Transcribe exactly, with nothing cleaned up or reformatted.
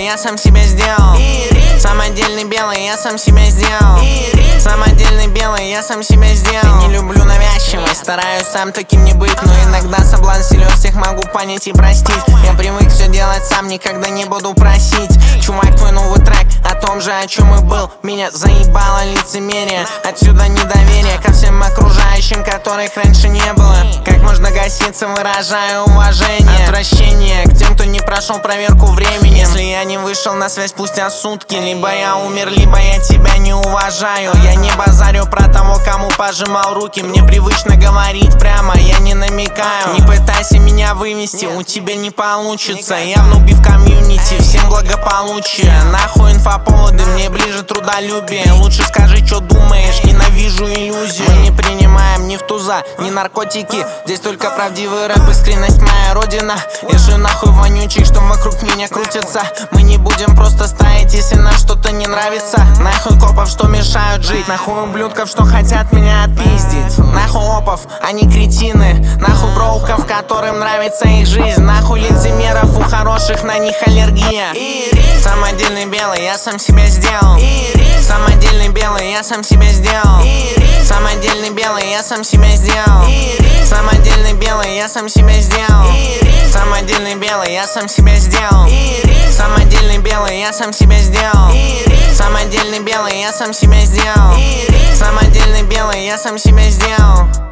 я сам себя сделал. Самодельный белый, я сам себя сделал. Самодельный белый, я сам себя сделал. Я не люблю навязчивость, стараюсь сам таким не быть, но иногда соблазн силен, всех могу понять и простить. Я привык все делать сам, никогда не буду просить. Чувак, твой новый трек о том же, о чем и был. Меня заебало лицемерие, отсюда недоверие ко всем окружающим, которых раньше не было. Как можно гаситься, выражаю уважение. Отвращение к тем, кто не прошел проверку времени. Если я не вышел на связь спустя сутки, либо я умер, либо я тебя не уважаю. Я не базарю про того, кому пожимал руки. Мне привычно говорить прямо, я не намекаю. Не пытайся меня вывести, у тебя не получится. Я внуби в комьюнити, всем благополучие. Нахуй инфоповоды, мне ближе трудолюбие. Лучше скажи, что думаешь, ненавижу иллюзию. Мы не принимаем ни в туза, ни наркотики. Здесь только правдивый рэп, искренность моя родина. Я же нахуй вонючий, что вокруг меня крутится. Мы не будем просто ставить, если нам что-то не нравится. Нахуй копов, что мешают жить. Нахуй ублюдков, что хотят меня отпиздить. Нахуй опов, они кретины. Нахуй броуков, которым нравится их жизнь. Нахуй лицемеров, у хороших на них аллергия. Самодельный белый, я сам себя сделал. Самодельный белый, я сам себя сделал. Самодельный белый, я сам себя сделал. Самодельный белый, я сам себя сделал. Самодельный белый, я сам себя сделал. Самодельный белый, я сам себя сделал. Самодельный белый, я сам себя сделал. Самодельный белый, я сам себя сделал.